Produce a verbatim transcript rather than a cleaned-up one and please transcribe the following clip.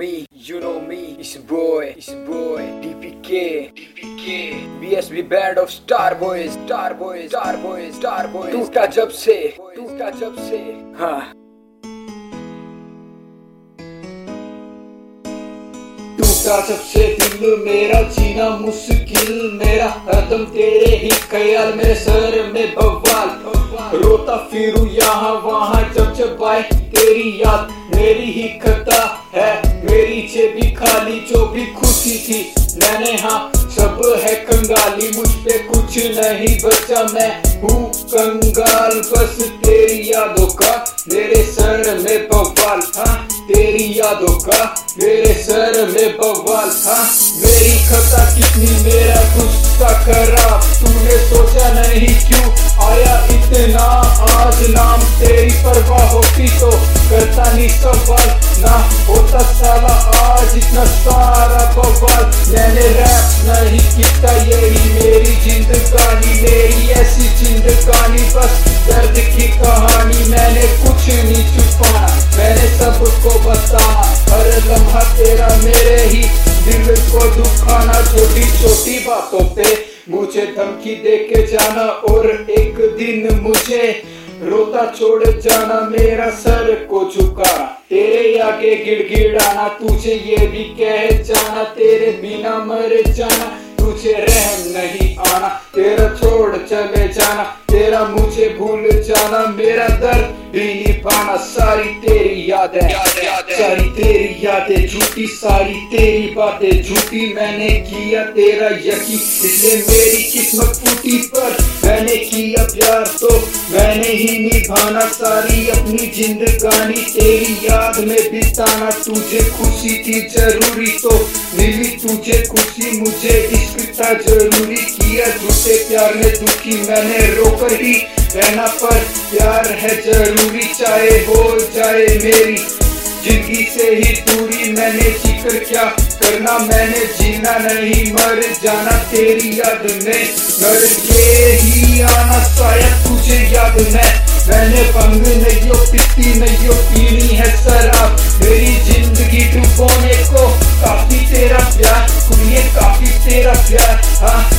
me, you know me. It's boy, it's boy, D P K, D P K, B S B band of star boys, star boys, star boys, star boys. टूटा जब से, टूटा जब से, हाँ. टूटा जब से दिल मेरा, जीना मुश्किल मेरा, हरदम तेरे ही ख्याल मेरे सर में बवाल. रोता फिरूं यहाँ वहाँ जब जब आए तेरी याद. मेरी ही खता है, मेरी जेबी खाली, जो भी खुशी थी मैंने हाँ सब है कंगाली. मुझ पे कुछ नहीं बचा, मैं हूँ कंगाल. बस तेरी यादों का मेरे सर में बवाल. हाँ तेरी यादों का मेरे सर में बवाल. हाँ मेरी खता कितनी, मेरा गुस्सा खराब. तूने सोचा नहीं क्यों आया इतना आज नाम. तेरी परवाह होती तो करता नहीं सवाल, ना होता साला आज इतना सारा बवाल. मैंने रैप नहीं किया, यही मेरी जिंदगानी, मेरी ऐसी जिंदगानी, बस दर्द की कहानी. मैंने कुछ नहीं छुपाना, मैंने सबको बताना. हर लम्हा तेरा मेरे ही दिल को दुखाना. छोटी छोटी बातों पे मुझे धमकी दे के जाना, और एक दिन मुझे रोता छोड़ जाना. मेरा सर को झुकाना, तेरे आगे गिड़गिड़ाना. तुझे ये भी कह जाना तेरे बिना मर जाना. तुझे रहम नहीं आना, तेरा छोड़ चले जाना, तेरा मुझे भूल जाना. मेरा दर्द भी नहीं पाना. सारी तेरी यादें, सारी तेरी यादें झूठी, सारी तेरी बातें झूठी. मैंने किया तेरा यकीन, इसलिए मेरी किस्मत फूटी. पर मैंने किया प्यार तो मैंने ही निभाना. सारी अपनी जिंदगानी तेरी याद में बिताना. तुझे खुशी थी जरूरी तो मिली तुझे खुशी. मुझे इश्क था जरूरी, किया झूठे प्यार में दुखी. मैंने रोकर ही रहना, पर प्यार है जरूरी. चाहे हो जाए मेरी जिंदगी से ही दूरी. मैंने जिक्र क्या करना, मैंने जीना नहीं मर जाना. तेरी याद में मर के ही आना. शायद तुझे याद में मैंने भंग नहीं हो पीती, नहीं हो पीनी है शराब. मेरी जिंदगी डुबोने को काफी तेरा प्यार, कुड़िए काफी तेरा प्यार. हाँ